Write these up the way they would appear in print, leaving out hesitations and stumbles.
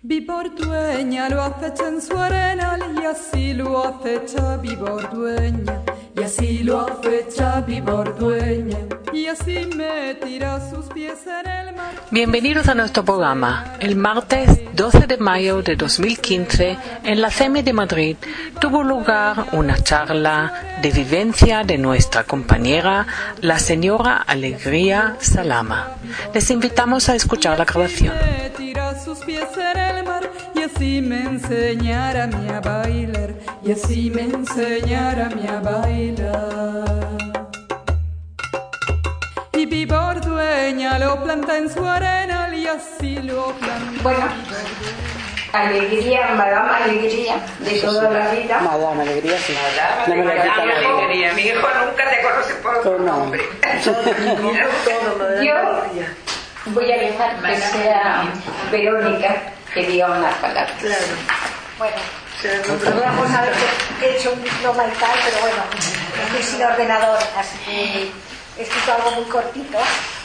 Bibordueña lo acecha en su arenal y así lo acecha Bibordueña. Y así lo acecha Bibordueña. Y así me tira sus pies en el mar. Bienvenidos a nuestro programa. El martes 12 de mayo de 2015, en la CEME de Madrid, tuvo lugar una charla de vivencia de nuestra compañera, la señora Alegría Salama. Les invitamos a escuchar la grabación. Me tira sus pies en el mar y así me enseñara a mí a bailar. Y así me enseñara a mí a bailar. Y Bibordueña lo planta en su arenal y así lo planta. Bueno, Alegría, Madame Alegría, de toda la vida. Madame Alegría, sí. No me la quita Madame nadie. Alegría. Mi hijo nunca te conoce por otro No. nombre. Yo voy a dejar que sea Verónica que diga unas palabras. Claro. Bueno, vamos a ver que he hecho un diploma y tal, pero bueno, estoy sin ordenador, así que he escrito algo muy cortito.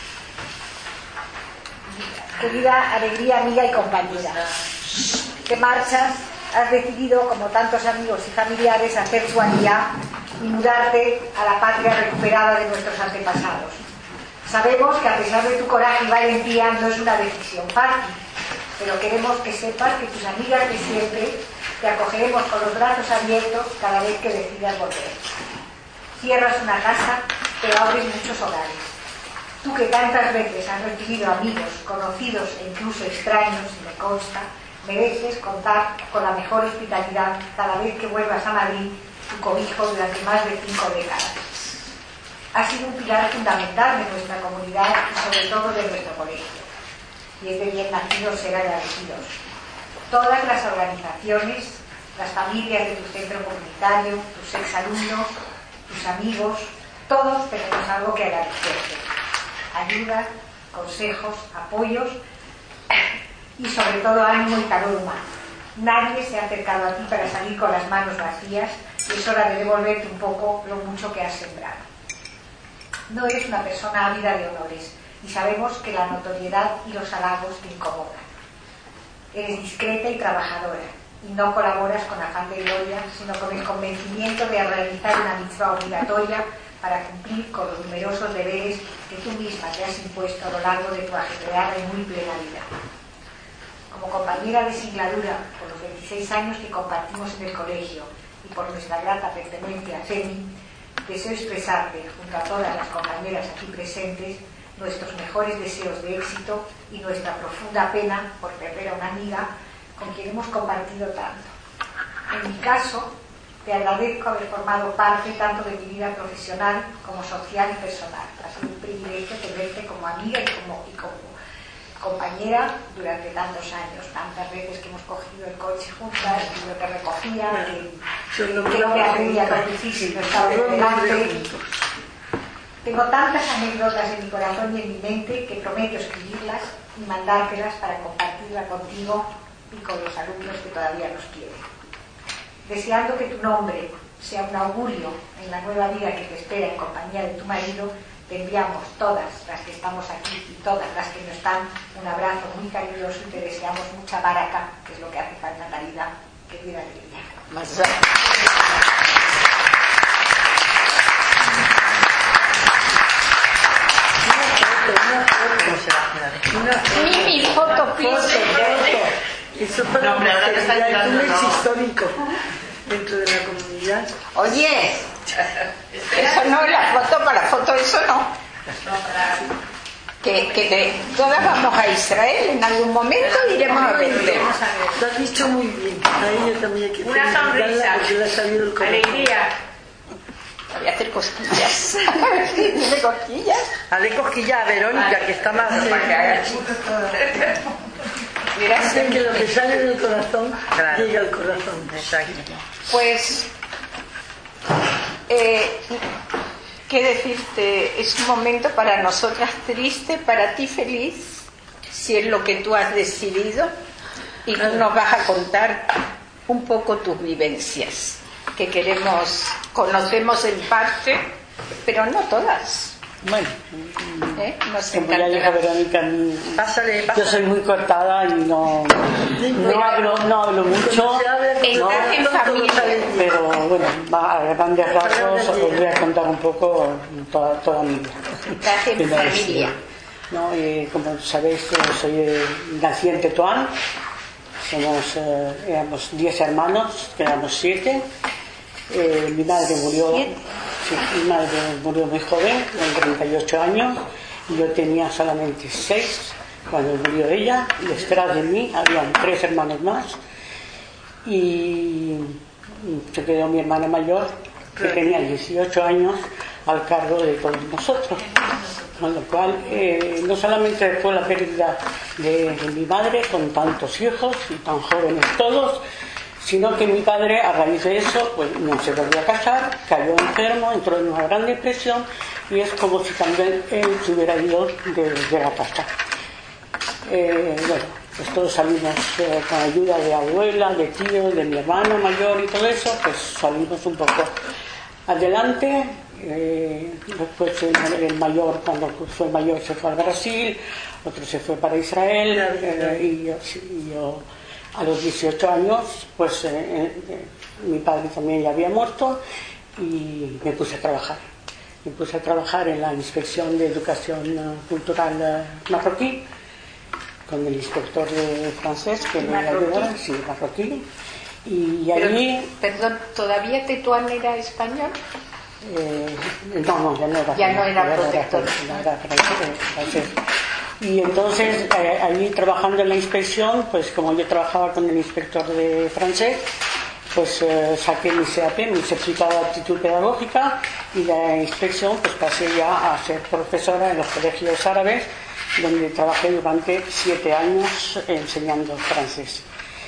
Querida Alegría, amiga y compañera, te marchas, has decidido, como tantos amigos y familiares, hacer tu aliyá y mudarte a la patria recuperada de nuestros antepasados. Sabemos que a pesar de tu coraje y valentía no es una decisión fácil, pero queremos que sepas que tus amigas de siempre te acogeremos con los brazos abiertos cada vez que decidas volver. Cierras una casa, pero abres muchos hogares. Tú que tantas veces has recibido amigos, conocidos e incluso extraños, y me consta, mereces contar con la mejor hospitalidad cada vez que vuelvas a Madrid, tu cobijo durante más de 5 décadas. Has sido un pilar fundamental de nuestra comunidad y sobre todo de nuestro colegio. Y es de bien nacidos ser agradecidos. Todas las organizaciones, las familias de tu centro comunitario, tus exalumnos, tus amigos, todos tenemos algo que agradecerte. Ayuda, consejos, apoyos y sobre todo ánimo y calor humano. Nadie se ha acercado a ti para salir con las manos vacías y es hora de devolverte un poco lo mucho que has sembrado. No eres una persona ávida de honores y sabemos que la notoriedad y los halagos te incomodan. Eres discreta y trabajadora y no colaboras con afán de gloria, sino con el convencimiento de realizar una mitzvah obligatoria para cumplir con los numerosos deberes que tú misma te has impuesto a lo largo de tu ajetreada y muy plena vida. Como compañera de singladura por los 26 años que compartimos en el colegio y por nuestra grata pertenencia a CEMI, deseo expresarte, junto a todas las compañeras aquí presentes, nuestros mejores deseos de éxito y nuestra profunda pena por perder a una amiga con quien hemos compartido tanto. En mi caso, te agradezco haber formado parte tanto de mi vida profesional como social y personal. Ha sido un privilegio tenerte como amiga y como compañera durante tantos años, tantas veces que hemos cogido el coche juntas y yo te recogía, que no me atrevía a conducir si no estaba delante. Tengo tantas anécdotas en mi corazón y en mi mente que prometo escribirlas y mandártelas para compartirlas contigo y con los alumnos que todavía nos quieren. Deseando que tu nombre sea un augurio en la nueva vida que te espera en compañía de tu marido, te enviamos todas las que estamos aquí y todas las que no están un abrazo muy cariñoso y te deseamos mucha baraka, que es lo que hace falta en la vida, que viva Alegría. Mi foto, Eso para un hecho histórico dentro de la comunidad. Oye, eso no es la foto, para foto eso no. Que todas vamos a Israel en algún momento, iremos a verle. Lo has dicho muy bien. A ella también hay que Una sonrisa. porque le ha salido el corazón. Alegría. Voy a hacer cosquillas. ¿Tiene cosquillas? Haré cosquilla a Verónica, que está más Para que haga Dicen que lo que sale del corazón llega al corazón. Exacto. Pues, ¿qué decirte? Es un momento para nosotras triste, para ti feliz, si es lo que tú has decidido, y tú nos vas a contar un poco tus vivencias, que conocemos en parte, pero no todas. Bueno, Nos como ya dijo encantará. Verónica, Pásale. yo soy muy cortada y no hablo mucho, Estás en familia. pero bueno, a grandes rasgos os voy a contar un poco toda mi vida. Estás en familia. ¿No? Como sabéis, nací en Tetuán, éramos 10 hermanos, quedamos 7. Mi madre murió muy joven, con 38 años, y yo tenía solamente 6 cuando murió ella, y detrás de mí habían 3 hermanos más, y se quedó mi hermana mayor, que tenía 18 años, al cargo de todos nosotros. Con lo cual, no solamente fue la pérdida de mi madre con tantos hijos y tan jóvenes todos, sino que mi padre, a raíz de eso, pues no se volvió a casar, cayó enfermo, entró en una gran depresión, y es como si también él se hubiera ido de la casa. Bueno, pues todos salimos con ayuda de abuela, de tío, de mi hermano mayor y todo eso, pues salimos un poco adelante. Después el mayor, cuando fue mayor, se fue al Brasil, otro se fue para Israel, y yo a los 18 años, pues mi padre también ya había muerto, y me puse a trabajar. Me puse a trabajar en la Inspección de Educación Cultural marroquí, con el inspector de francés que me ayudaba, sí, marroquí. Y allí... Perdón, ¿todavía Tetuán era español? No, ya no era protector. No era francés. Y entonces allí trabajando en la inspección, pues como yo trabajaba con el inspector de francés, pues saqué mi CAP, mi certificado de aptitud pedagógica, y la inspección pues pasé ya a ser profesora en los colegios árabes, donde trabajé durante 7 años enseñando francés.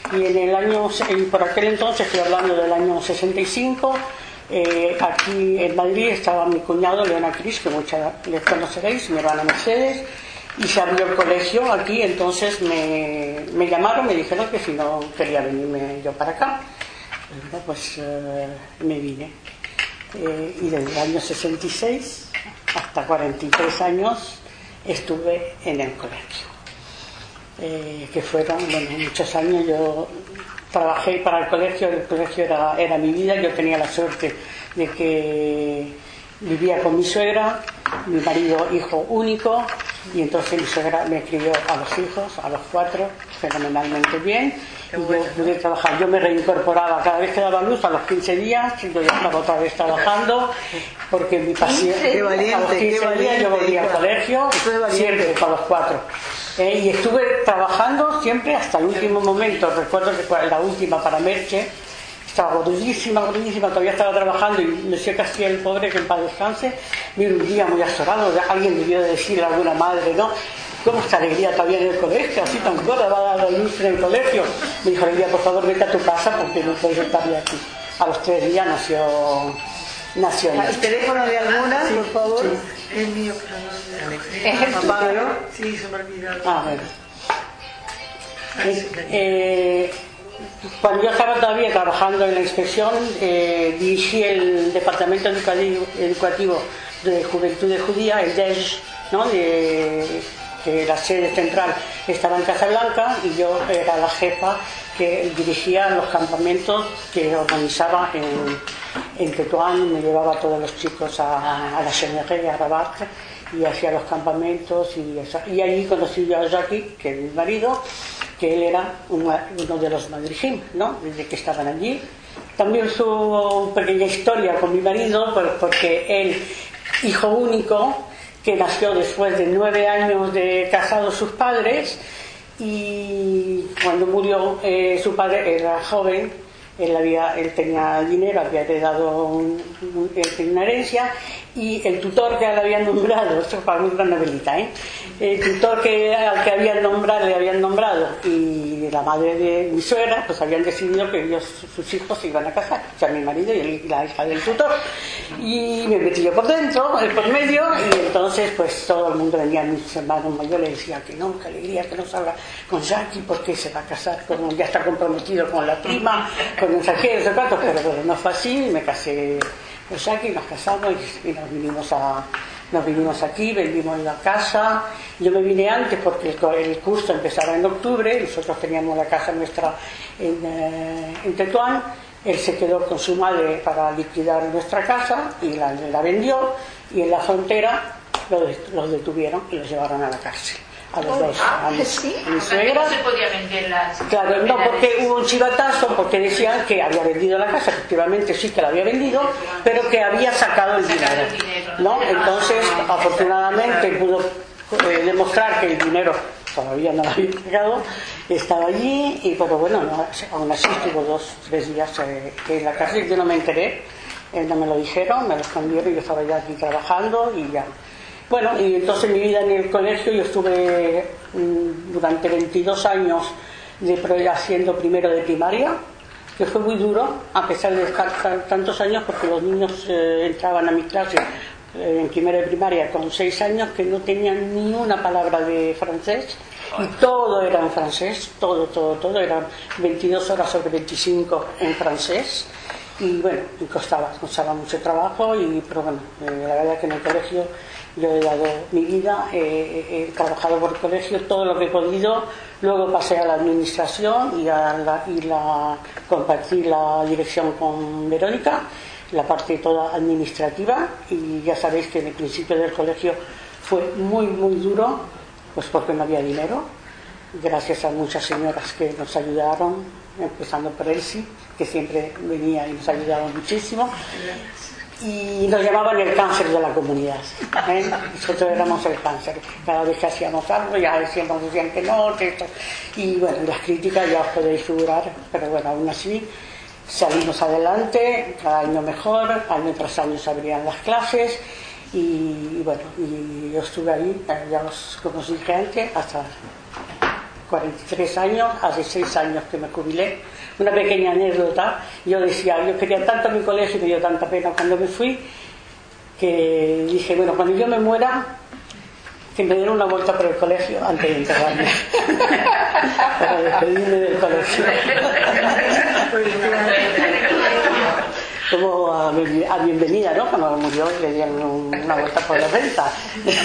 Y por aquel entonces, estoy hablando del año 65, aquí en Madrid estaba mi cuñado Leona Cris, que muchos les conoceréis, mi hermana Mercedes, y se abrió el colegio aquí. Entonces me llamaron, me dijeron que si no quería venirme yo para acá. Pues me vine. Y desde el año 66 hasta 43 años estuve en el colegio. Que fueron muchos años. Yo trabajé para el colegio era mi vida. Yo tenía la suerte de que vivía con mi suegra, mi marido hijo único, y entonces mi suegra me crió a los hijos, a los 4, fenomenalmente bien. Y yo pude trabajar. Yo me reincorporaba cada vez que daba luz, a los 15 días, y yo ya estaba otra vez trabajando, porque mi pasión, a los 15 días yo volvía al colegio, siempre a los 4. Y estuve trabajando siempre hasta el último momento. Recuerdo que fue la última para Merche, estaba gordísima, todavía estaba trabajando, y Monsieur Castiel, pobre, que en paz descanse, vino un día muy azorado. Alguien debió de decirle a alguna madre, ¿no? ¿Cómo está Alegría todavía en el colegio? Así tan gorda, va a dar la luz en el colegio. Me dijo: Alegría, por favor, vete a tu casa porque no puedes estar ya aquí. A los 3 días nació ¿El teléfono de alguna, por favor? Sí. El mío, ¿Es el tuyo? ¿Pablo? Sí, se me ha olvidado. Bueno. Cuando yo estaba todavía trabajando en la inspección, dirigí el departamento educativo de Juventud Judía, el DEJ, ¿no? Que la sede central estaba en Casablanca, y yo era la jefa que dirigía los campamentos que organizaba en Tetuán. Me llevaba a todos los chicos a la Cheneré, a Rabat, y hacía los campamentos y eso. Y allí conocí yo a Jackie, que es mi marido, que él era uno de los madrijim, ¿no? Desde que estaban allí. También su pequeña historia con mi marido, porque él, hijo único, que nació después de 9 años de casados sus padres, y cuando murió su padre era joven. Él tenía dinero, había heredado una herencia, y el tutor que le habían nombrado, esto es para una novelita, el tutor al que le habían nombrado, y la madre de mi suegra, pues habían decidido que sus hijos se iban a casar, o sea, mi marido y la hija del tutor. Y me metí yo por dentro, por medio, y entonces pues todo el mundo venía, mis hermanos mayores, decía que no, que Alegría, que no salga con Jackie porque se va a casar, ya está comprometido con la prima, con no sé qué, no sé cuántos, pero bueno, no fue así. Me casé con Jackie, nos casamos y nos vinimos a nos vinimos aquí, vendimos la casa. Yo me vine antes porque el curso empezaba en octubre, nosotros teníamos la casa nuestra en Tetuán. Él se quedó con su madre para liquidar nuestra casa y la vendió, y en la frontera los detuvieron y los llevaron a la cárcel. A los dos, a mi suegra. No se podía vender las... Claro, no, porque hubo un chivatazo, porque decían que había vendido la casa, efectivamente sí que la había vendido, pero que había sacado el dinero, ¿no? Entonces, afortunadamente pudo demostrar que el dinero todavía no lo había sacado, estaba allí, y pero bueno, no, aún así estuvo 2-3 días en la cárcel. Yo no me enteré, no me lo dijeron, me lo escondieron, yo estaba ya aquí trabajando y ya. Bueno, y entonces mi vida en el colegio, yo estuve durante 22 años haciendo primero de primaria, que fue muy duro, a pesar de estar tantos años, porque los niños entraban a mi clase en primero de primaria con 6 años que no tenían ni una palabra de francés, y todo era en francés, todo, eran 22 horas sobre 25 en francés. Y bueno, me costaba mucho trabajo, pero bueno, la verdad que en el colegio yo he dado mi vida, he trabajado por el colegio todo lo que he podido. Luego pasé a la administración y compartí la dirección con Verónica, la parte toda administrativa, y ya sabéis que en el principio del colegio fue muy duro, pues porque no había dinero, gracias a muchas señoras que nos ayudaron, empezando por Elsie, que siempre venía y nos ayudaba muchísimo, y nos llamaban el cáncer de la comunidad, ¿eh? Nosotros éramos el cáncer. Cada vez que hacíamos algo ya decían que no, que esto. Y bueno, las críticas ya os podéis figurar, pero bueno, aún así salimos adelante, cada año mejor, año tras año se abrían las clases, y bueno, y yo estuve ahí, ya como os dije antes, hasta 43 años, hace 6 años que me jubilé. Una pequeña anécdota, yo quería tanto mi colegio, me dio tanta pena cuando me fui, que dije, bueno, cuando yo me muera, que me den una vuelta por el colegio antes de enterrarme, para despedirme del colegio. Como a bienvenida, ¿no? Cuando murió le dieron una vuelta por la venta.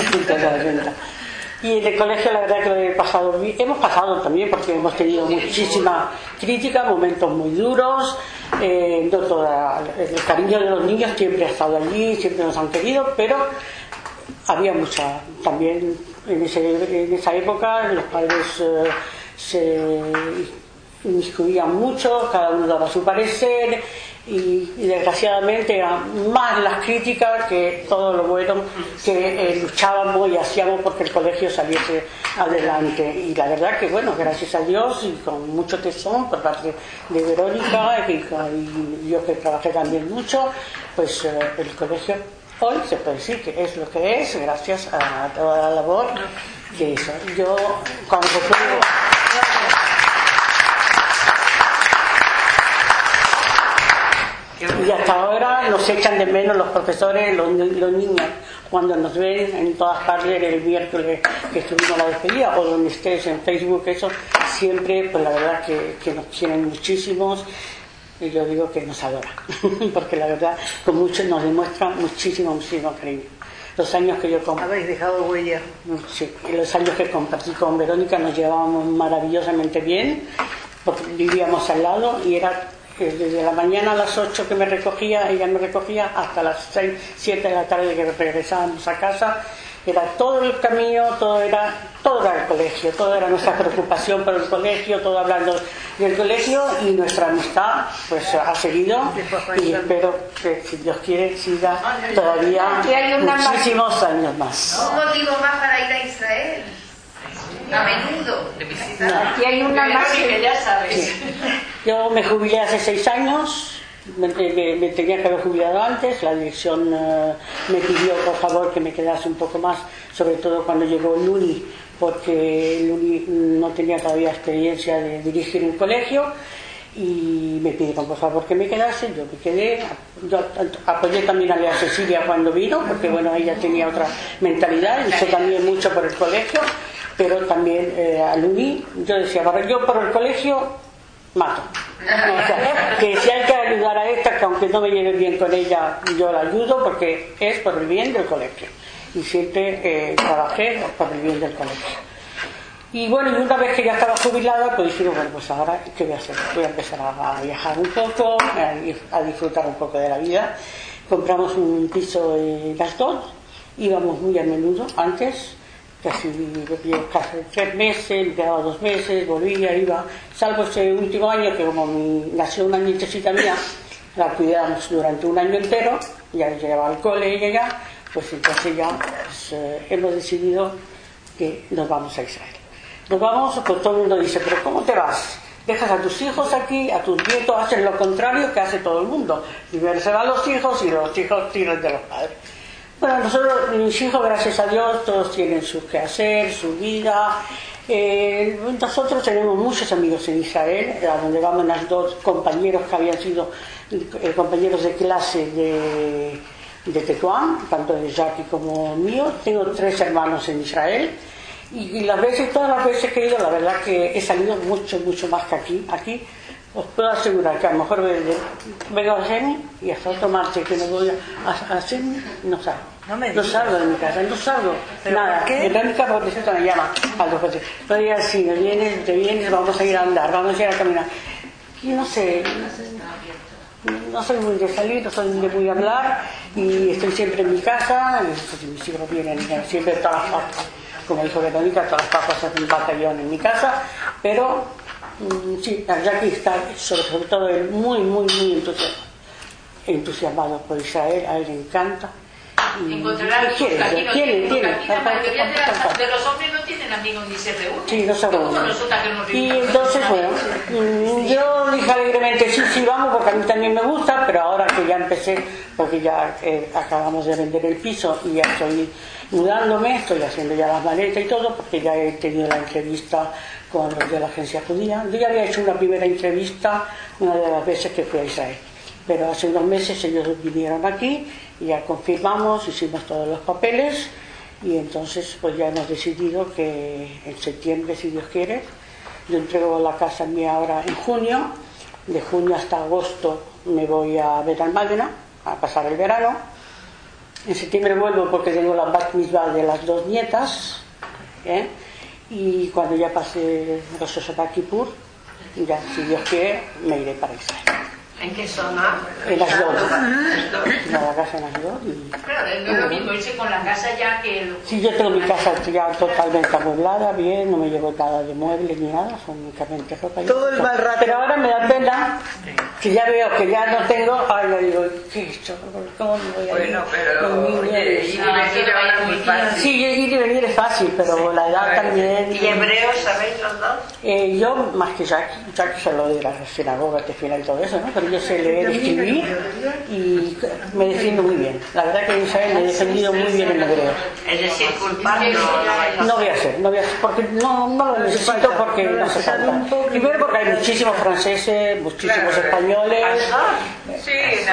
Y en el colegio la verdad que lo he pasado bien. Hemos pasado también porque hemos tenido muchísima crítica, momentos muy duros, el cariño de los niños siempre ha estado allí, siempre nos han querido, pero había mucha también en esa época. Los padres se inmiscuían mucho, cada uno daba su parecer, y desgraciadamente eran más las críticas que todo lo bueno que luchábamos y hacíamos porque el colegio saliese adelante. Y la verdad que bueno, gracias a Dios y con mucho tesón por parte de Verónica y yo que trabajé también mucho, pues el colegio hoy se puede decir que es lo que es gracias a toda la labor que hizo. Yo cuando y hasta ahora nos echan de menos los profesores, los niños, cuando nos ven en todas partes el miércoles que estuvimos a la despedida, o donde estés en Facebook, eso siempre, pues la verdad que nos quieren muchísimos, y yo digo que nos adoran, porque la verdad con muchos nos demuestran muchísimo cariño. Los años que yo habéis dejado huella. Sí, los años que compartí con Verónica nos llevábamos maravillosamente bien, porque vivíamos al lado y era desde la mañana a las 8 que me recogía, ella me recogía, hasta las 6, 7 de la tarde que regresábamos a casa. Era todo el camino, todo era el colegio, todo era nuestra preocupación por el colegio, todo hablando del colegio, y nuestra amistad pues ha seguido, y espero que si Dios quiere siga todavía muchísimos años más. Un motivo más para ir a Israel. A menudo de visitar. Y hay una más que ya sabes. Sí. Yo me jubilé hace 6 años, me tenía que haber jubilado antes. La dirección me pidió por favor que me quedase un poco más, sobre todo cuando llegó Luni, porque Luni no tenía todavía experiencia de dirigir un colegio, y me pidieron por favor que me quedase. Yo me quedé, yo apoyé también a Lea Cecilia cuando vino, porque bueno, ella tenía otra mentalidad, hizo también mucho por el colegio, pero también a Luni, yo decía, yo por el colegio mato. O sea, que si hay que ayudar a esta, que aunque no me lleve bien con ella, yo la ayudo porque es por el bien del colegio. y siempre trabajé por el bien del colegio. Y bueno, y una vez que ya estaba jubilada, pues dije, bueno, pues ahora, ¿qué voy a hacer? Voy a empezar a viajar un poco, a disfrutar un poco de la vida. Compramos un piso en Asdod, íbamos muy a menudo antes, casi 3 meses, me quedaba 2 meses, volvía, iba, salvo ese último año que como nació una nietecita mía, la cuidamos durante un año entero, ya llevaba al cole y ella, pues entonces ya pues, hemos decidido que nos vamos a Israel. Nos vamos, pues todo el mundo dice, pero ¿cómo te vas? Dejas a tus hijos aquí, a tus nietos, hacen lo contrario que hace todo el mundo. Primero se van los hijos y los hijos tiran de los padres. Bueno, nosotros, mis hijos, gracias a Dios, todos tienen su quehacer, su vida. Nosotros tenemos muchos amigos en Israel, a donde vamos las 2 compañeros que habían sido compañeros de clase de Tetuán, tanto de Jackie como mío. Tengo 3 hermanos en Israel. Y todas las veces que he ido, la verdad que he salido mucho más que aquí. Aquí os puedo asegurar que a lo mejor vengo a Geni y hasta otro martes que no voy a Geni, no salgo. No salgo de mi casa, no salgo. Nada. Me trae mi casa porque se me llama a 2 veces. Pero ya sí, te vienes, vamos a ir a andar, vamos a ir a caminar. Y no sé, no soy muy de salir, no soy de muy hablar y estoy siempre en mi casa. Mis hijos vienen siempre a todas las partes. Como dijo Verónica, todas las papas hacen un batallón en mi casa, pero sí, Jackie está sobre todo él muy entusiasmado por Israel, a él le encanta. Encontrará amigos que aquí no tienen, porque aquí la mayoría de los hombres no tienen amigos ni se reúnen. Sí, no se reúnen. Y entonces, bueno, yo dije alegremente, sí, vamos, porque a mí también me gusta, pero ahora que ya empecé, porque ya acabamos de vender el piso y ya estoy mudándome, estoy haciendo ya las maletas y todo, porque ya he tenido la entrevista con los de la agencia judía. Yo ya había hecho una primera entrevista una de las veces que fui a Israel, pero hace unos meses ellos vinieron aquí y ya confirmamos, hicimos todos los papeles y entonces pues ya hemos decidido que en septiembre, si Dios quiere, yo entrego la casa mía ahora en junio, de junio hasta agosto me voy a Bet Almagna a pasar el verano. En septiembre vuelvo porque tengo la bat mitzvah de las 2 nietas, y cuando ya pase Rosh Hashanah Kippur, ya si Dios quiere me iré para Israel. ¿En qué zona? En las 2. La casa en las 2. Claro, no es lo mismo irse con la casa ya que... Sí, yo tengo mi casa ya totalmente amueblada, bien, no me llevo nada de muebles ni nada, son únicamente ropa. Todo el mal rato. Pero ahora me da pena que ya veo que ya no tengo, ya digo, ¿qué he hecho? ¿Cómo me voy a ir? Bueno, pero ir y venir ahora es muy fácil. Sí, ir y venir es fácil, pero la edad también... ¿Y hebreos sabéis los dos? Yo, más que Jackie solo de la sinagoga, tefila y todo eso, ¿no? Pero yo sé leer, escribir y me defiendo muy bien. La verdad que en Israel me he defendido muy bien en hebreo. Es decir, culpable no voy a hacer, porque no lo necesito, porque no hace falta. Primero porque hay muchísimos franceses, muchísimos españoles. Sí,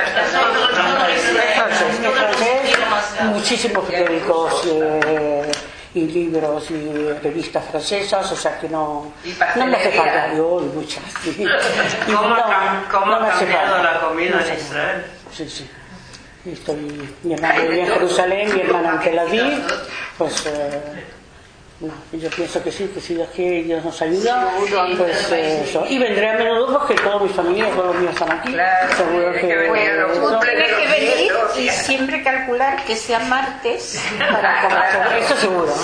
muchísimos periódicos y libros y revistas francesas, o sea que no me hace falta. Muchas. ¿Cómo ha cambiado la comida en Israel? Sí. Mi hermana vive en Jerusalén, mi hermana en Tel Aviv, pues yo pienso que sí, que si Dios quiere, Dios nos ayuda, pues eso. Y vendré a menudo porque toda mi familia, todos los míos están aquí. Seguro que tienes que venir y siempre calcular que sea martes para comer. Eso seguro.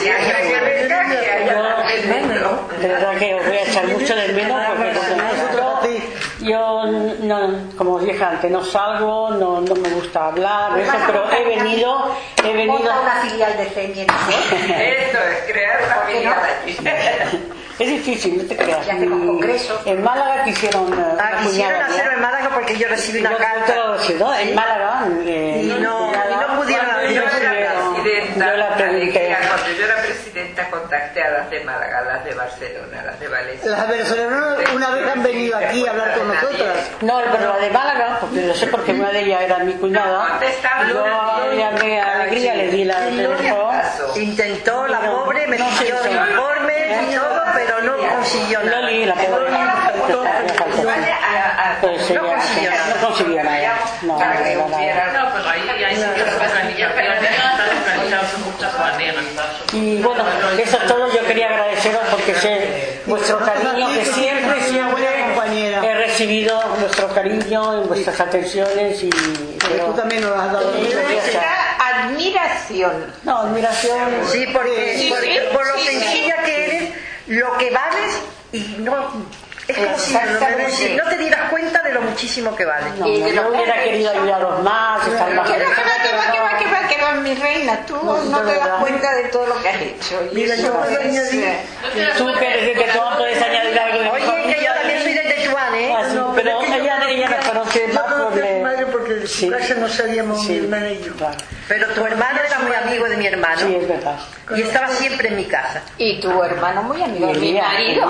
De verdad que os voy a echar mucho de menos porque yo no, como os dije antes, no salgo, no me gusta hablar, eso, pero he venido. Monta una filial de CEMI en Israel. Esto es crear una filial. Es difícil, no te creas. Ya hacemos congresos. En Málaga quisieron quisieron hacerlo en Málaga porque yo recibí una carta. En Málaga y no pudieron hacerlo. Yo la pregunté. Cuando yo era presidenta contacté a las de Málaga, a las de Barcelona, a las de Valencia. Las venezolanas una vez han venido aquí a hablar con nosotras. No, pero la de Málaga, porque lo sé porque una de ellas era mi cuñada. Yo llamé a Alegría, le di la teléfono. Intentó, la pobre, me pidió informes y todo, pero no consiguió nada. Loli, la pobre. Pues ella no conseguía nada. No, pero ahí sí que las anillas están organizadas de muchas maneras. Y bueno, eso es todo. Yo quería agradeceros porque sé vuestro cariño, que siempre he recibido vuestro cariño y vuestras atenciones. Pero tú también nos has dado admiración. No, admiración. Sí, porque por lo sencilla que eres, lo que vales y no. Es como si no te dieras cuenta de lo muchísimo que vale. No, yo hubiera querido ayudaros más, estar más. Que va, mi reina, tú no te das cuenta de todo lo que has hecho. Mira, yo puedo añadir. Tú que eres de Tetuán puedes añadir algo de. Oye, que yo también soy de Tetuán, ¿eh? No, pero ella nos conoce más porque de su casa no salíamos mi hermana y yo. Pero tu hermano era muy amigo de mi hermano. Sí, es verdad. Y estaba siempre en mi casa. Y tu hermano muy amigo de mi marido.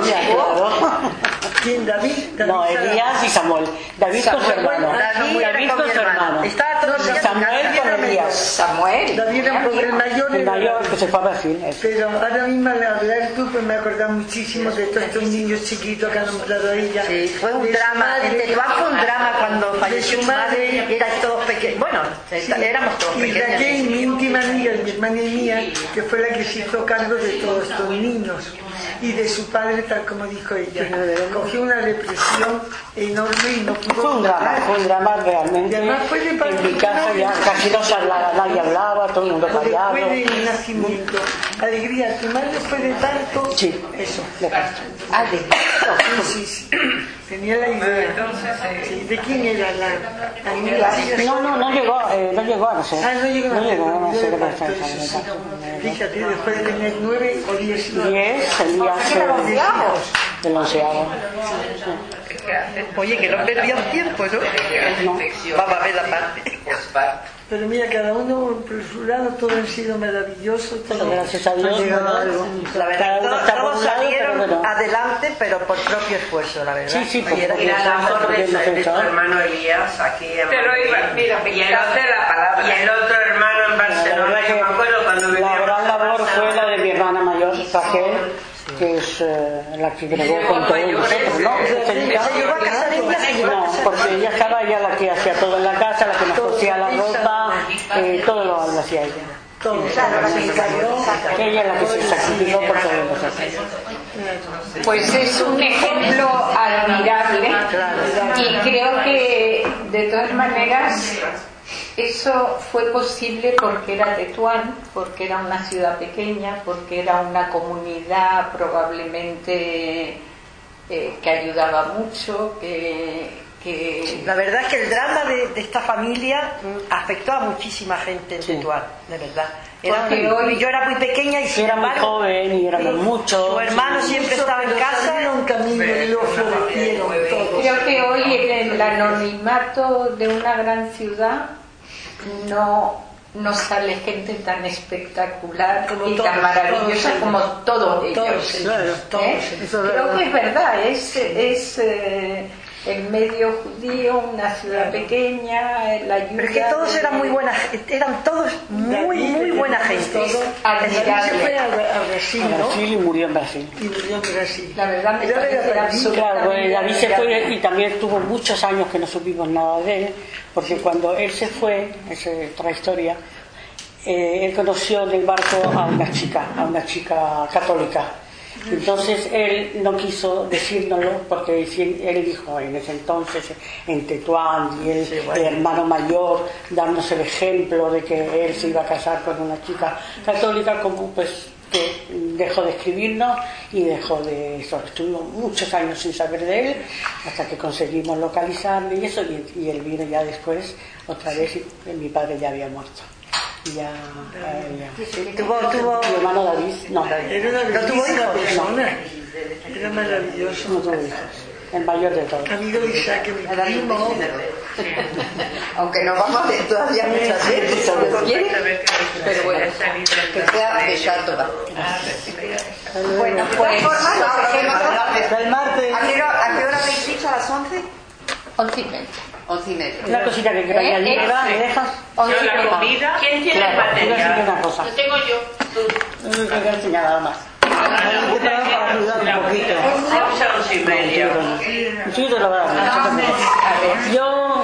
¿Quién? David. No, Elías y Samuel. David con su hermano. David con su hermano. Estaba todo Samuel con Elías. Samuel. David era el mayor. El mayor que se fue a Brasil. Pero ahora mismo al hablar tú, pues me acordaba muchísimo de todos estos niños chiquitos que han nombrado ella. Sí, fue un drama. En Tetuán fue un drama cuando falleció su madre. Eran todos pequeños. Bueno, éramos todos pequeños. Y Raquel, mi íntima amiga, mi hermana y mía, que fue la que se hizo cargo de todos estos niños y de su padre, tal como dijo ella. Cogió una depresión enorme y no pudo. Fue un drama realmente. Y además fue de en mi casa ya casi no se hablaba, nadie hablaba, todo el mundo callado. Fue de nacimiento. Alegría, tu madre fue de parto. Sí, eso. De parto. De parto. Sí. Tenía la idea. Sí. ¿De quién era la amiga? No llegó a nacer. No llegó a nacer. Sí. Fíjate, después de tener 9 o 10 hijos. 10, Elías del 11º. Oye, que no perdían tiempo, ¿no? Vamos a ver la parte. Pero mira, cada uno por su lado, todo ha sido maravilloso. Todo gracias a Dios. La verdad, todos salieron adelante, pero por propio esfuerzo, la verdad. Sí, Y la labor de tu hermano Elías aquí en Madrid. Y el otro hermano en Barcelona. Yo me acuerdo cuando la gran labor fue la de mi hermana mayor, Raquel, que es la que bregó con todos nosotros, ¿no? No, porque ella estaba ya la que hacía todo en la casa, la que nos cosía la ropa, todo lo hacía ella. Ella es la que se sacrificó por todos nosotros. Pues es un ejemplo admirable y creo que de todas maneras eso fue posible porque era Tetuán, porque era una ciudad pequeña, porque era una comunidad probablemente que ayudaba mucho, La verdad es que el drama de esta familia afectó a muchísima gente en Tetuán, de verdad. Yo era muy pequeña y sin era muy embargo, joven y éramos muchos. Su hermano siempre estaba en casa. Creo que hoy en el anonimato de una gran ciudad no sale gente tan espectacular y tan maravillosa como todos ellos. Creo que es verdad, es el medio judío, una ciudad pequeña, la ayuda. Pero es que todos eran muy buenas, eran todos muy buena gente. Admirable. Fue a Brasil, ¿no? Brasil y murió en Brasil. La verdad me parece absolutamente. Claro, David se fue y también tuvo muchos años que no supimos nada de él, porque cuando él se fue, esa es otra historia, él conoció en el barco a una chica católica. Entonces él no quiso decírnoslo porque él dijo en ese entonces en Tetuán y el hermano mayor darnos el ejemplo de que él se iba a casar con una chica católica, como pues que dejó de escribirnos y dejó de eso. Estuvimos muchos años sin saber de él hasta que conseguimos localizarle y eso, y él vino ya después otra vez y mi padre ya había muerto. Ya, tuvo mi hermano David, no tuvo hijos. Era maravilloso. No tuvo hijos. El mayor de todos. Amigo de Isaac, mi primo. Aunque no vamos a ver todavía muchas veces, si Dios quiere, pero bueno, que sea de Shatoba. Bueno, pues El martes. ¿A qué hora habéis dicho? ¿A las 11? 11:30. 11:30. Una cosita que quiero añadir, ¿me dejas? La comida. ¿Quién tiene el material? Una cosa. Lo tengo yo. No me quiero enseñar nada más. Yo,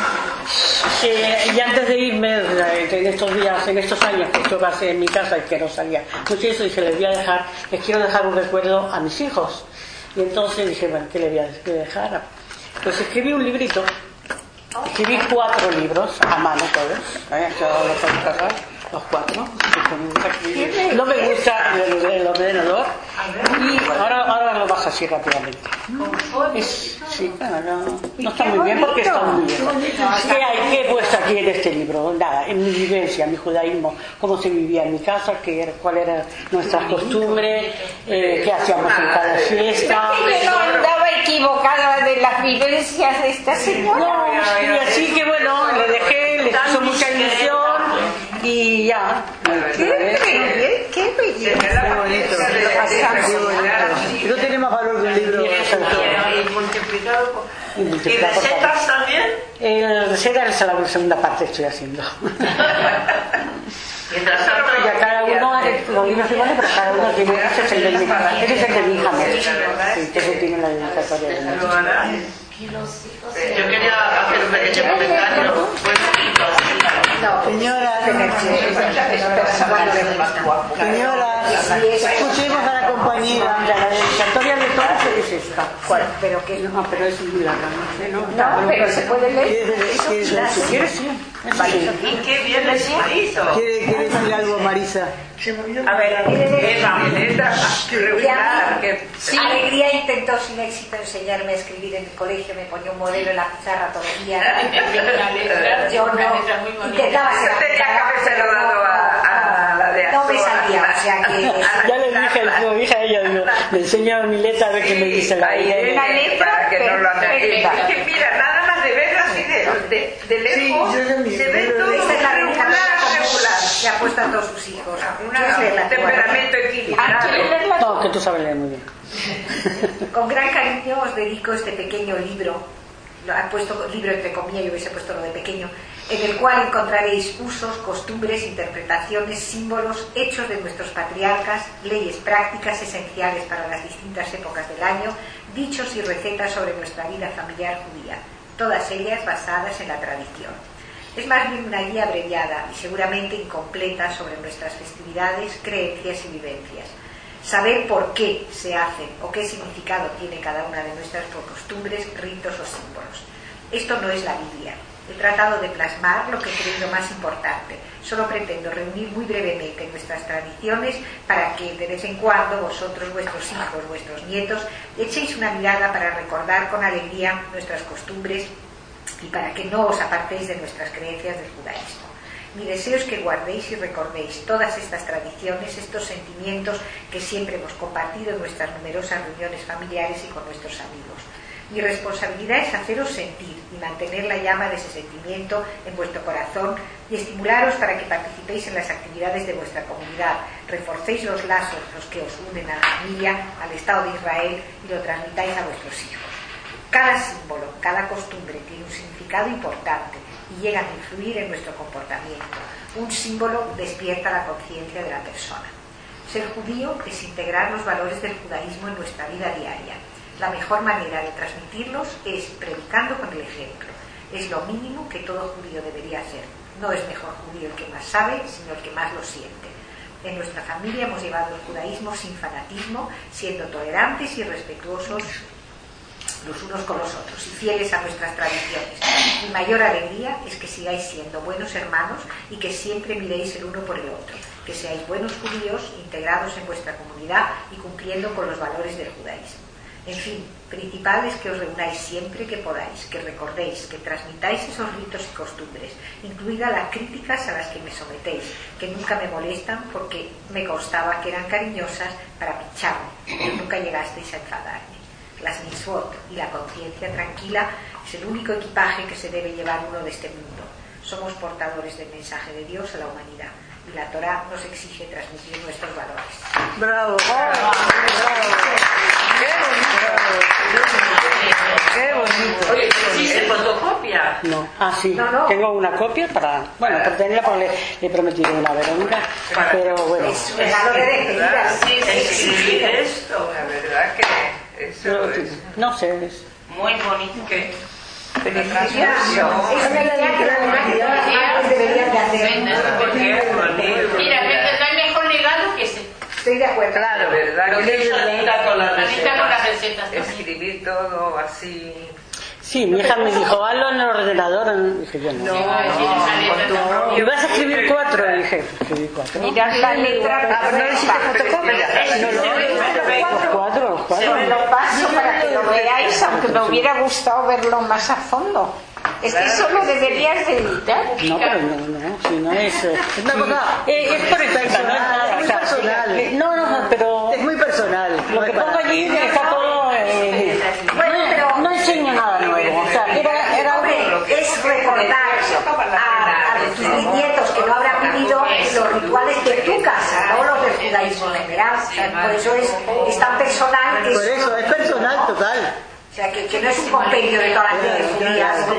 y antes de irme, en estos días, en estos años que yo pasé en mi casa y que no salía mucho eso, dije, les quiero dejar un recuerdo a mis hijos. Y entonces dije, bueno, ¿qué le voy a dejar? Pues escribí un librito. Escribí 4 libros, a mano todos, los 4. No me gusta el ordenador. Y ahora lo bajo así rápidamente. Sí, no está muy bien porque está muy bien. ¿Qué he puesto aquí en este libro? Nada, en mi vivencia, mi judaísmo, cómo se vivía en mi casa, cuáles eran nuestras costumbres, qué hacíamos en cada fiesta. No andaba equivocada de las vivencias de esta señora. No, y así que bueno, le dejé, le hizo mucha ilusión y ya. Qué belleza. Qué bonito. No tiene más valor que un libro. Y multiplicado. ¿Y recetas también? Recetas es la segunda parte que estoy haciendo. Mientras tanto, ya cada uno, los libros iguales, pero cada uno tiene, ese es el de mi hija, que tiene la dedicatoria de mi. yo quería hacer un pequeño comentario. Señora, escuchemos a la compañera. La dedicatoria de todos es esta. ¿Cuál? ¿Pero qué? No, pero es muy larga, no sé, ¿no? No, pero se puede leer. Si quieres, sí. ¿Y qué bien les hizo? ¿Quiere decir algo, Marisa? A ver, Sí. Alegría intentó sin éxito enseñarme a escribir en el colegio, me ponía un modelo en la pizarra todo el día. Yo no intentaba ser no me salía, o sea que ya le dije a ella, digo, le enseño a mi letra a ver qué me dice la letra para que no lo haga. Es que mira, nada más de verla así de lejos, se ve todo regular. se ha puesto a todos sus hijos. Un temperamento equilibrado. No, que tú sabes leer muy bien. Con gran cariño os dedico este pequeño libro, lo he puesto libro entre comillas, yo hubiese puesto lo de pequeño, en el cual encontraréis usos, costumbres, interpretaciones, símbolos, hechos de nuestros patriarcas, leyes prácticas esenciales para las distintas épocas del año, dichos y recetas sobre nuestra vida familiar judía, todas ellas basadas en la tradición. Es más bien una guía abreviada y seguramente incompleta sobre nuestras festividades, creencias y vivencias. Saber por qué se hacen o qué significado tiene cada una de nuestras costumbres, ritos o símbolos. Esto no es la Biblia. He tratado de plasmar lo que creo lo más importante. Solo pretendo reunir muy brevemente nuestras tradiciones para que de vez en cuando vosotros, vuestros hijos, vuestros nietos, echéis una mirada para recordar con alegría nuestras costumbres y para que no os apartéis de nuestras creencias del judaísmo. Mi deseo es que guardéis y recordéis todas estas tradiciones, estos sentimientos que siempre hemos compartido en nuestras numerosas reuniones familiares y con nuestros amigos. Mi responsabilidad es haceros sentir y mantener la llama de ese sentimiento en vuestro corazón y estimularos para que participéis en las actividades de vuestra comunidad, reforcéis los lazos los que os unen a la familia, al Estado de Israel y lo transmitáis a vuestros hijos. Cada símbolo, cada costumbre tiene un significado importante y llegan a influir en nuestro comportamiento. Un símbolo despierta la conciencia de la persona. Ser judío es integrar los valores del judaísmo en nuestra vida diaria. La mejor manera de transmitirlos es predicando con el ejemplo. Es lo mínimo que todo judío debería hacer. No es mejor judío el que más sabe, sino el que más lo siente. En nuestra familia hemos llevado el judaísmo sin fanatismo, siendo tolerantes y respetuosos los unos con los otros y fieles a nuestras tradiciones. Mi mayor alegría es que sigáis siendo buenos hermanos y que siempre miréis el uno por el otro, que seáis buenos judíos integrados en vuestra comunidad y cumpliendo con los valores del judaísmo. En fin, principal es que os reunáis siempre que podáis, que recordéis, que transmitáis esos ritos y costumbres, incluidas las críticas a las que me sometéis, que nunca me molestan porque me constaba que eran cariñosas para pincharme, pero nunca llegasteis a enfadarme. Las mitzvot y la conciencia tranquila es el único equipaje que se debe llevar uno de este mundo. Somos portadores del mensaje de Dios a la humanidad y la Torá nos exige transmitir nuestros valores. ¡Bravo! ¡Bravo! ¡Qué bonito! Oye, ¿existe fotocopia? No. Ah, sí. No. Tengo una copia para tenerla porque le he prometido una a Verónica. Pero bueno. Es un regalo de despedida. Sí, escribir esto, la verdad que eso es... No sé, es... Muy bonito. ¿Qué? Deberían de hacer. Mira, no hay mejor legado que ese. Estoy de acuerdo. Claro, ¿verdad? Que es Anita con las recetas. Escribir todo así. Sí, mi hija me dijo, hazlo en el ordenador. Dije yo, no. ¿Y vas a escribir 4? Dije, escribir 4. Mira la letra, no le hiciste fotocopia. Los 4. Se me lo paso para que lo veáis, aunque me hubiera gustado verlo más a fondo. Es que eso lo deberías de editar. No, pero no, si no es... es por el personal. Es muy personal. No, pero... Es muy personal. Lo que pongo allí está todo... No enseño nada nuevo. O sea, es recordar a tus nietos que no habrán vivido los rituales de tu casa, no los del judaísmo en general. Por eso es tan personal. Por eso, es personal total. O sea, que no es un compendio de todas las leyes judías como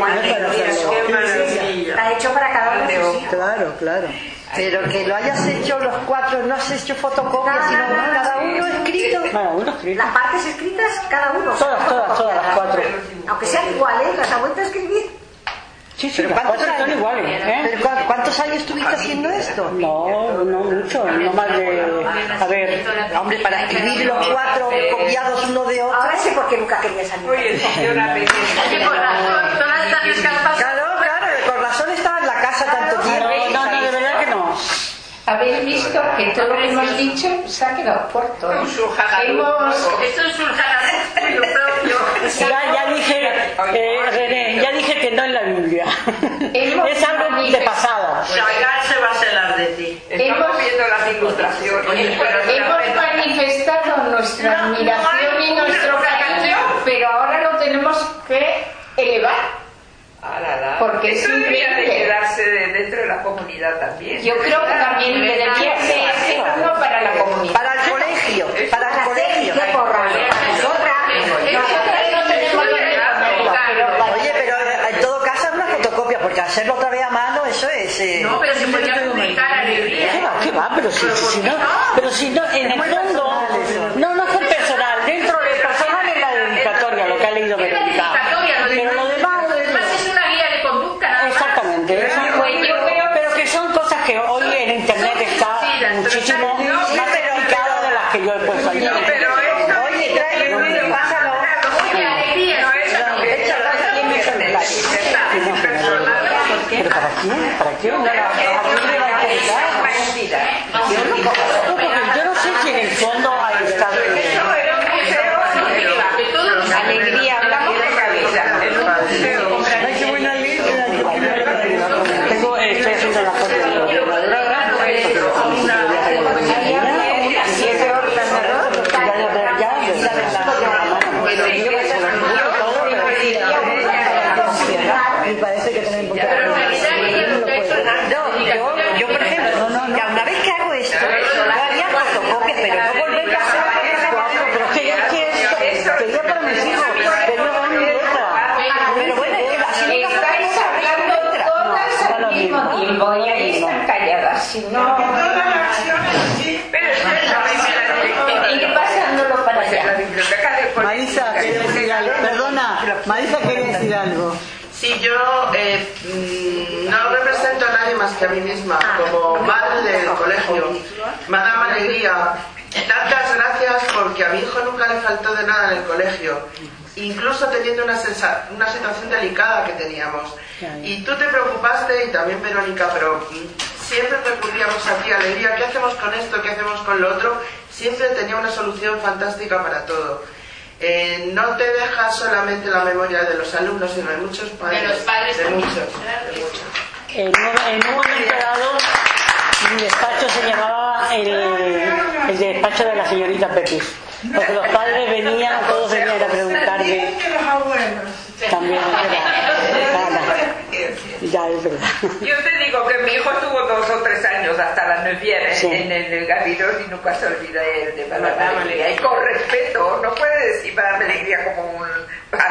está hecho para cada uno de sus hijos. Claro. Pero que lo hayas hecho los 4, no has hecho fotocopias, sino cada uno escrito. Las partes escritas, cada uno. Todas las 4. Aunque sean iguales, las ha vuelto a escribir. Sí, pero ¿cuántos son iguales? ¿Pero cuántos años estuviste haciendo esto? No mucho, no más de... A ver... Hombre, para escribir los 4 copiados uno de otro... Ahora sé por qué nunca quería salir. Oye, señora, Claro, con razón estaba en la casa tanto tiempo. No, de verdad que no. Habéis visto que todo lo que hemos dicho se ha quedado corto. Esto es un tuyo propio. Ya dije, René, ya dije que no en la Biblia. Es algo de pasada. Shagar se va a celar de ti. Estamos viendo las ilustraciones. Hemos manifestado nuestra admiración y nuestro cariño, pero ahora lo tenemos que elevar. Porque eso debería de quedarse dentro de la comunidad también. Yo creo que también debería ser uno para la comunidad. Para el colegio. ¿Qué porra? Oye, pero en todo caso es una fotocopia, porque hacerlo otra vez a mano, eso es... No, pero se podría publicar alegría. ¿Qué va? Pero si no, en el fondo... No es el personal. Dentro del personal es la dedicatoria, lo que ha leído Verónica. Pero lo demás... Es una guía de conducta. Exactamente. Pero que son cosas que hoy en internet está muchísimo más explicado de las que yo he puesto ahí. Oye, trae un pásalo. Alegría. ¿Pero para quién? ¿Para quién? ¿A quién le va a interesar? Yo no sé si en el fondo hay estado... Alegría, hablamos de cabeza. Ay, qué buena letra. Estoy haciendo la foto de Me parece que tenemos que... Yo por ejemplo, que una vez que hago esto, yo haría fotocopias, pero no volver a hacer pero que yo para mis hijos, que yo hago mi letra. Pero bueno, Estáis hablando todas al mismo tiempo y ahí están calladas. Si no... Ir pasándolo para allá. Marisa quería decir algo. Perdona, Marisa quería decir algo. Sí, yo no represento a nadie más que a mí misma, como madre del colegio. Me ha dado alegría. Tantas gracias porque a mi hijo nunca le faltó de nada en el colegio, incluso teniendo una situación delicada que teníamos. Y tú te preocupaste, y también Verónica, pero siempre recurríamos a ti, alegría, ¿qué hacemos con esto? ¿Qué hacemos con lo otro? Siempre tenía una solución fantástica para todo. No te deja solamente la memoria de los alumnos, sino de muchos padres. De los padres de también. muchos. En un momento dado, mi despacho se llamaba el despacho de la señorita Pepis. Porque los padres venían, todos venían a preguntarme. También ya es verdad. Yo te digo que mi hijo estuvo 2 o 3 años hasta las 9 en el gabinete y nunca se olvida de Madame Alegría. Y con respeto, no puede decir Madame Alegría como un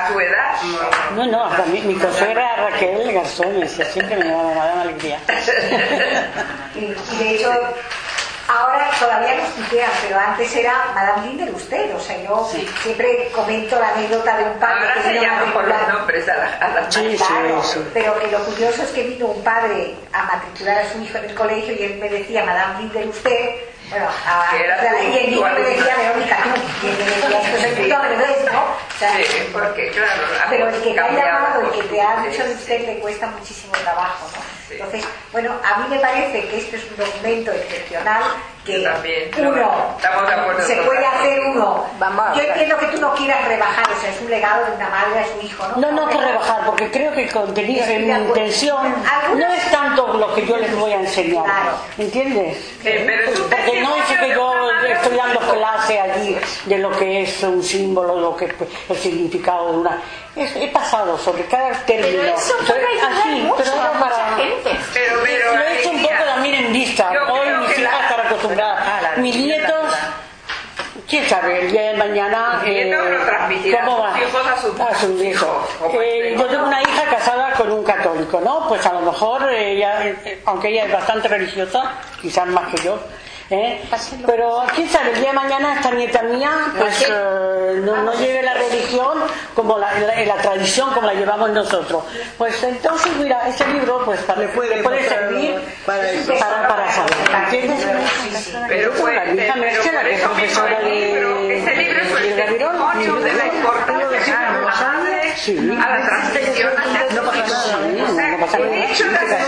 a su edad. No, hasta mi consuegra Raquel Garzón me decía, siempre me daba alegría. Y de hecho, ahora todavía nos tutean, pero antes era Madame Linder usted. O sea, yo siempre comento la anécdota de un padre. Ahora que se vino llaman por los nombres a las sí. Pero que lo curioso es que vino un padre a matricular a su hijo en el colegio y él me decía Madame Linder usted. Bueno, y el niño me decía Verónica tú, y él me decía esto es el puto revés, ¿no? O sea, sí, porque claro, pero el que te ha llamado, el que te ha dicho de usted le cuesta muchísimo trabajo, ¿no? Sí. Entonces, bueno, a mí me parece que este es un documento excepcional que uno se puede hacer uno. Yo entiendo que tú no quieras rebajar, o sea, es un legado de una madre a su hijo, ¿no? No que rebajar, porque creo que el contenido de mi intención no es tanto lo que yo les voy a enseñar, ¿entiendes? Porque no es que yo estoy dando clase allí de lo que es un símbolo, lo que el significado de una... He pasado sobre cada término. Pero eso pero era para... Pero lo he hecho un poco también en vista. Hoy mis hijas están acostumbradas. Mis nietos... ¿Quién sabe? El día de mañana ¿cómo va? A sus hijos. Yo tengo una hija casada con un católico, ¿no? Pues a lo mejor ella, aunque ella es bastante religiosa, quizás más que yo, pero quién sabe, el día de mañana esta nieta mía pues no lleve la religión como la tradición como la llevamos nosotros. Pues entonces mira, ese libro pues le puede servir para saber, ¿entiendes? Pero la hija Merche, que es profesora ese libro es el testimonio de la importancia de los padres a la transmisión. No pasa nada. De hecho,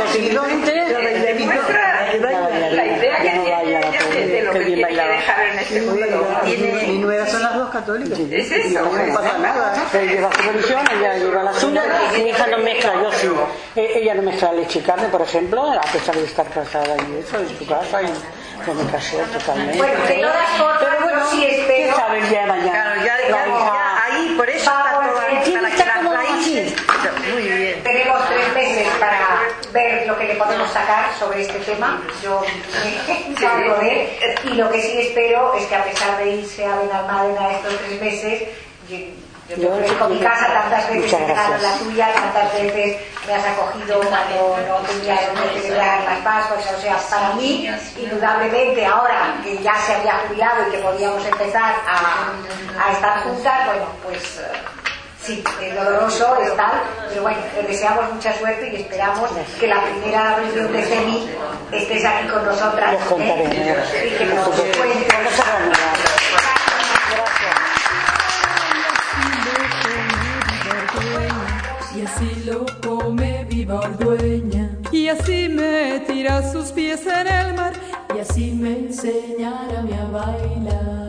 la idea que tiene de lo que tiene que dejar en este mundo. Mi nuera son las dos católicas. Es eso. No pasa nada. Él lleva su religión, ella lleva la suya. Mi hija no mezcla, yo sí. Ella no mezcla leche y carne, por ejemplo, a pesar de estar casada y eso, en su casa, y yo me casé totalmente. Bueno, de todas formas, pero sí espero. ¿Qué sabe el día de mañana? Ya, ahí, por eso está todo ahí, para que las raíces. Muy bien. Tenemos 3 meses para ver lo que le podemos sacar sobre este tema. Yo me salgo de él. Y lo que sí espero es que a pesar de irse a Benalmádena estos 3 meses, yo con mi casa tantas veces he dejado la tuya, tantas veces me has acogido cuando no tenía donde celebrar las Pascuas. O sea, para mí, indudablemente, ahora que ya se había jubilado y que podíamos empezar a estar juntas, bueno, pues... Sí, es doloroso, es tal, pero bueno, le deseamos mucha suerte y esperamos que la primera reunión de CEMI estés aquí con nosotras. Les contaré, y que nos cuentes. Y así lo come viva Ordueña, y así me tira sus pies en el mar, y así me enseñará a bailar.